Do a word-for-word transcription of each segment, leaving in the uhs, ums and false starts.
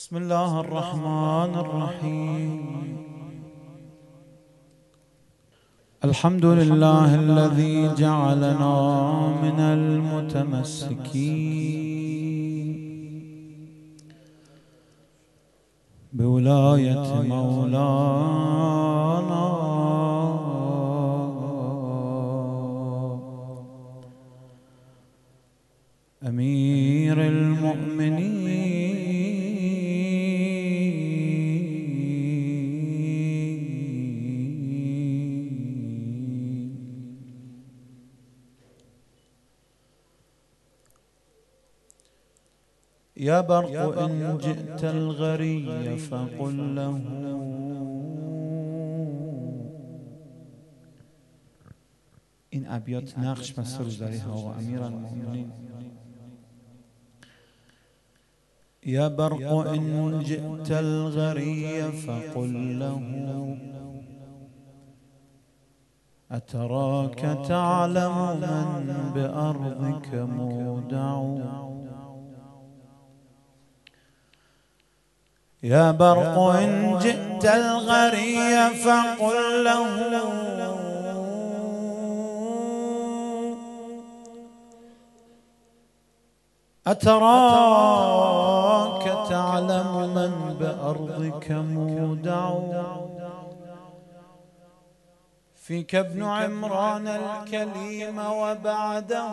بسم الله الرحمن الرحيم. الحمد لله الذي جعلنا من المتمسكين بولاية مولانا أمير المؤمنين يا برق إن جئت الغري فقل له این ابیات نقش بسته روز داری ها و امیر المؤمنین. يا برق إن جئت الغري فقل له أتراك تعلم من بأرضك مودع. يا برق إن جئت الغري فقل له أتراك تعلم من بأرضك مودع. فيك ابن عمران الكليم وبعده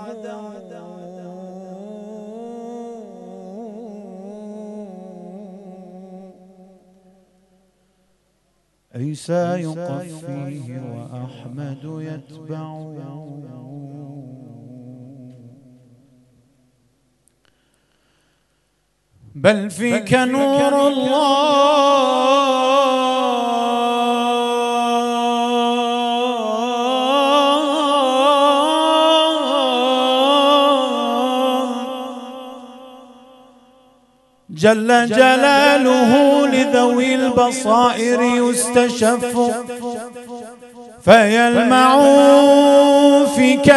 عيسى يقفيه وأحمد يتبع. بل فيك نور الله جل جلاله لذوي البصائر يستشف فيلمع فيك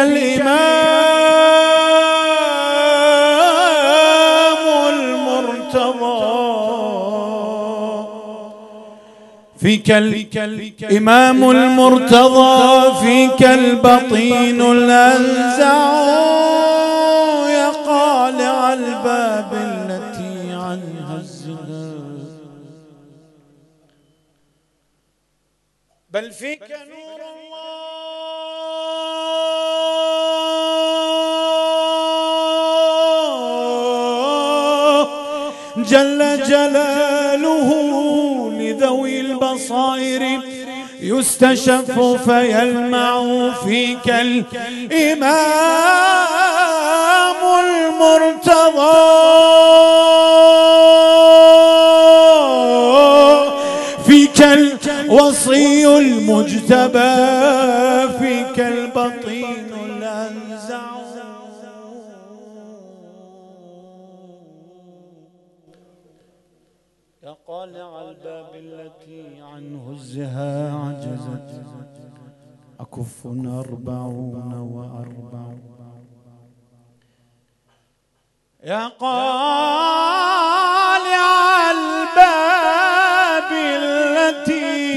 الإمام المرتضى. فيك الإمام المرتضى فيك البطين الأنزع يا قالع الباب التي عنها الزهاد. بل فيك نور الله جل جلاله لذوي البصائر يستشف فيلمع فيك الإمام المرتضى. فيك الوصي المجتبى فيك البطين الأنزع. يا قالع الباب التي عنه الزها عجزت أكف أربعون وأربع. يا قالع الباب التي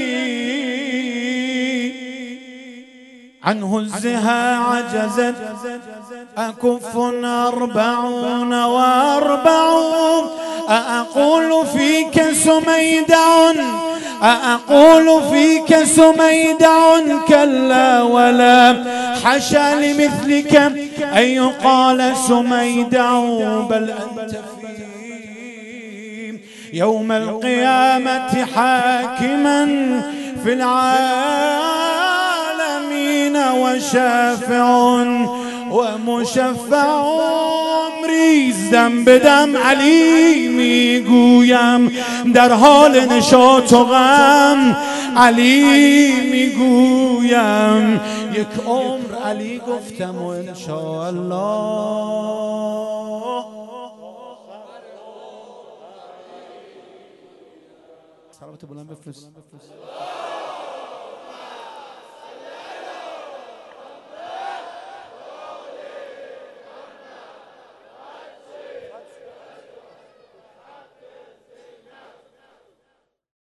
عنه الزها عجزت أكف أربعون وأربع. أأقول فيك سميدع أأقول فيك سميدع كلا ولا حشا لمثلك أن يقال سميدع. بل أنت في يوم القيامة حاكما في العالمين وشافع ومشفع. ریزدم بدم علی میگویم در حال نشاط و غم علی میگویم یک عمر علی گفتم و انشاءالله. صلوات بلند بفرست.